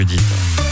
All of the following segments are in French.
Judith.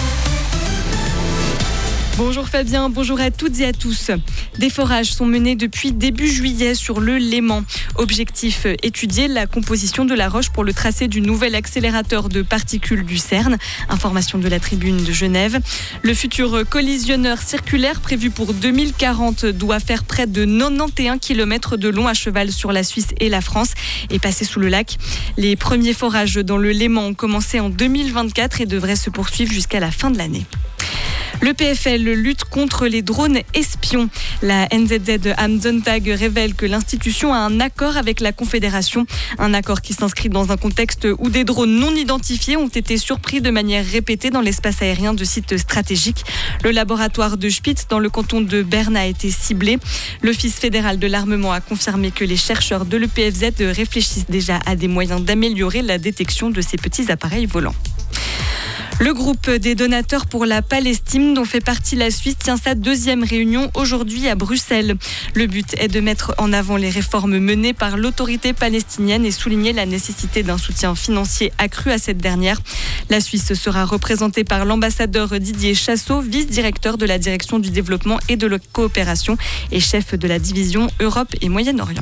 Bonjour Fabien, bonjour à toutes et à tous. Des forages sont menés depuis début juillet sur le Léman. Objectif, étudier la composition de la roche pour le tracé du nouvel accélérateur de particules du CERN. Information de la Tribune de Genève. Le futur collisionneur circulaire prévu pour 2040 doit faire près de 91 km de long à cheval sur la Suisse et la France et passer sous le lac. Les premiers forages dans le Léman ont commencé en 2024 et devraient se poursuivre jusqu'à la fin de l'année. Le PFL lutte contre les drones espions. La NZZ Am Sonntag révèle que l'institution a un accord avec la Confédération. Un accord qui s'inscrit dans un contexte où des drones non identifiés ont été surpris de manière répétée dans l'espace aérien de sites stratégiques. Le laboratoire de Spitz dans le canton de Berne a été ciblé. L'Office fédéral de l'armement a confirmé que les chercheurs de l'EPFZ réfléchissent déjà à des moyens d'améliorer la détection de ces petits appareils volants. Le groupe des donateurs pour la Palestine, dont fait partie la Suisse, tient sa deuxième réunion aujourd'hui à Bruxelles. Le but est de mettre en avant les réformes menées par l'autorité palestinienne et souligner la nécessité d'un soutien financier accru à cette dernière. La Suisse sera représentée par l'ambassadeur Didier Chassot, vice-directeur de la direction du développement et de la coopération et chef de la division Europe et Moyen-Orient.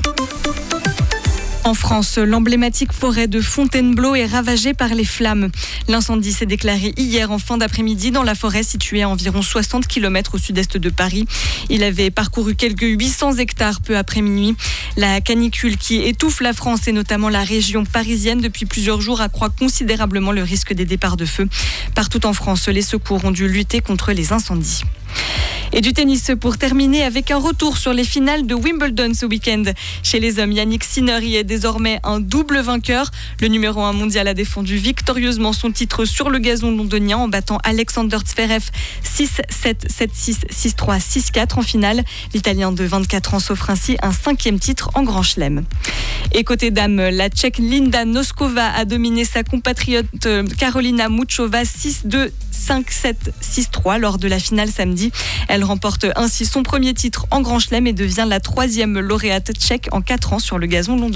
En France, l'emblématique forêt de Fontainebleau est ravagée par les flammes. L'incendie s'est déclaré hier en fin d'après-midi dans la forêt située à environ 60 km au sud-est de Paris. Il avait parcouru quelques 800 hectares peu après minuit. La canicule qui étouffe la France et notamment la région parisienne depuis plusieurs jours accroît considérablement le risque des départs de feu. Partout en France, les secours ont dû lutter contre les incendies. Et du tennis pour terminer avec un retour sur les finales de Wimbledon ce week-end. Chez les hommes, Yannick Sinner y est désormais un double vainqueur. Le numéro 1 mondial a défendu victorieusement son titre sur le gazon londonien en battant Alexander Zverev 6-7, 7-6, 6-3, 6-4 en finale. L'Italien de 24 ans s'offre ainsi un 5e titre en Grand Chelem. Et côté dames, la Tchèque Linda Noskova a dominé sa compatriote Karolina Muchova 6-2, 5-7, 6-3 lors de la finale samedi. Elle remporte ainsi son premier titre en Grand Chelem et devient la 3e lauréate tchèque en 4 ans sur le gazon londonien.